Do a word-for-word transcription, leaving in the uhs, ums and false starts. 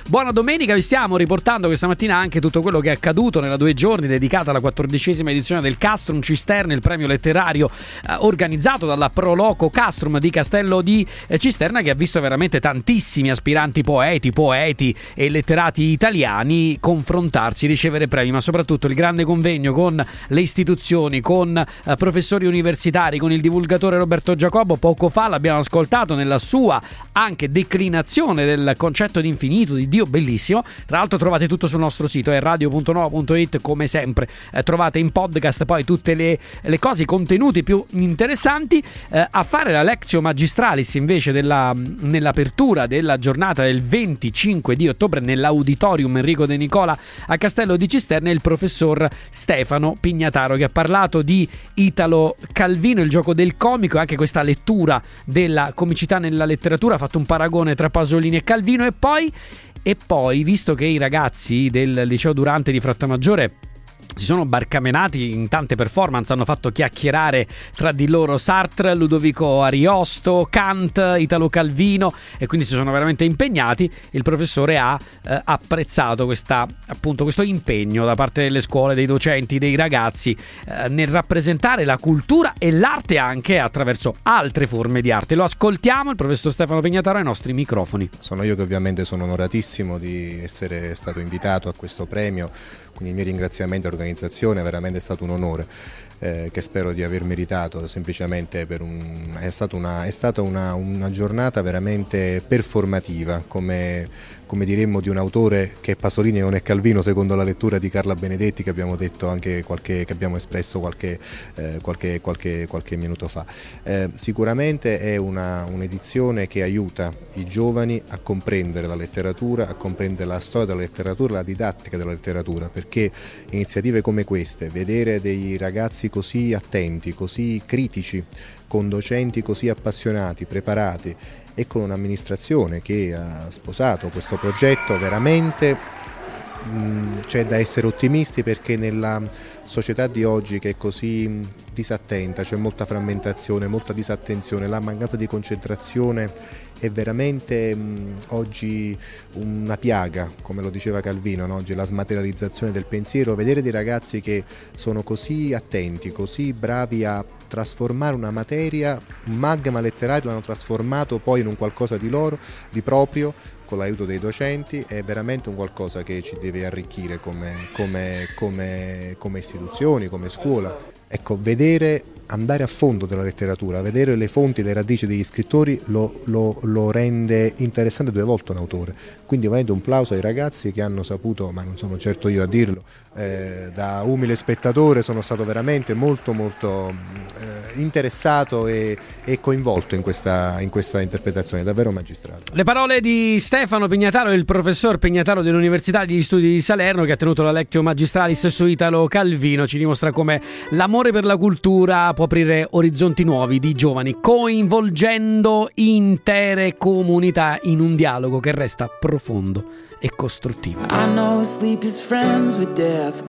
Buona domenica, vi stiamo riportando questa mattina anche tutto quello che è accaduto nella due giorni dedicata alla quattordicesima edizione del Castrum Cisterne, il premio letterario eh, organizzato dalla Proloco Castrum di Castello di eh, Cisterna, che ha visto veramente tantissimi aspiranti poeti, poeti e letterati italiani confrontarsi, ricevere premi, ma soprattutto il grande convegno con le istituzioni, con eh, professori universitari, con il divulgatore Roberto Giacobbo. Poco fa l'abbiamo ascoltato nella sua anche declinazione del concetto di infinito, di Dio bellissimo. Tra l'altro trovate tutto sul nostro sito, è radio punto nova punto it, come sempre eh, trovate in podcast poi tutte le, le cose, i contenuti più interessanti. Eh, a fare la Lectio Magistralis invece della, nell'apertura della giornata del venticinque di ottobre nell'Auditorium Enrico De Nicola a Castello di Cisterna, il professor Stefano Pignataro, che ha parlato di Italo Calvino, il gioco del comico, anche questa lettura della comicità nella letteratura, ha fatto un paragone tra Pasolini e Calvino. E poi E poi, visto che i ragazzi del liceo Durante di Frattamaggiore si sono barcamenati in tante performance, hanno fatto chiacchierare tra di loro Sartre, Ludovico Ariosto, Kant, Italo Calvino, e quindi si sono veramente impegnati. Il professore ha eh, apprezzato questa, appunto, questo impegno da parte delle scuole, dei docenti, dei ragazzi eh, nel rappresentare la cultura e l'arte anche attraverso altre forme di arte. Lo ascoltiamo, il professor Stefano Pignataro ai nostri microfoni. Sono io che ovviamente sono onoratissimo di essere stato invitato a questo premio, quindi il mio ringraziamento all'organizzazione, è veramente stato un onore eh, che spero di aver meritato semplicemente per un... è stata una, è stata una, una giornata veramente performativa, come, come diremmo di un autore che Pasolini non è Calvino, secondo la lettura di Carla Benedetti che abbiamo detto anche qualche, che abbiamo espresso qualche, eh, qualche, qualche, qualche minuto fa. Eh, sicuramente è una, un'edizione che aiuta i giovani a comprendere la letteratura, a comprendere la storia della letteratura, la didattica della letteratura, perché iniziative come queste, vedere dei ragazzi così attenti, così critici, con docenti così appassionati, preparati e con un'amministrazione che ha sposato questo progetto, veramente mh, c'è da essere ottimisti, perché nella società di oggi che è così disattenta, c'è molta frammentazione, molta disattenzione, la mancanza di concentrazione è veramente mh, oggi una piaga, come lo diceva Calvino, no? Oggi la smaterializzazione del pensiero. Vedere dei ragazzi che sono così attenti, così bravi a trasformare una materia, un magma letterario, l'hanno trasformato poi in un qualcosa di loro, di proprio, con l'aiuto dei docenti, è veramente un qualcosa che ci deve arricchire come, come, come, come istituzioni, come scuola. Ecco, vedere, andare a fondo della letteratura, vedere le fonti, le radici degli scrittori lo, lo, lo rende interessante due volte un autore. Quindi ovviamente un plauso ai ragazzi che hanno saputo, ma non sono certo io a dirlo, eh, da umile spettatore sono stato veramente molto molto eh, interessato e, e coinvolto in questa, in questa interpretazione davvero magistrale. Le parole di Stefano Pignataro, il professor Pignataro dell'Università degli Studi di Salerno, che ha tenuto la Lectio Magistralis su Italo Calvino, ci dimostra come l'amore per la cultura può aprire orizzonti nuovi di giovani, coinvolgendo intere comunità in un dialogo che resta profondo e costruttivo. I know sleep is friends with death,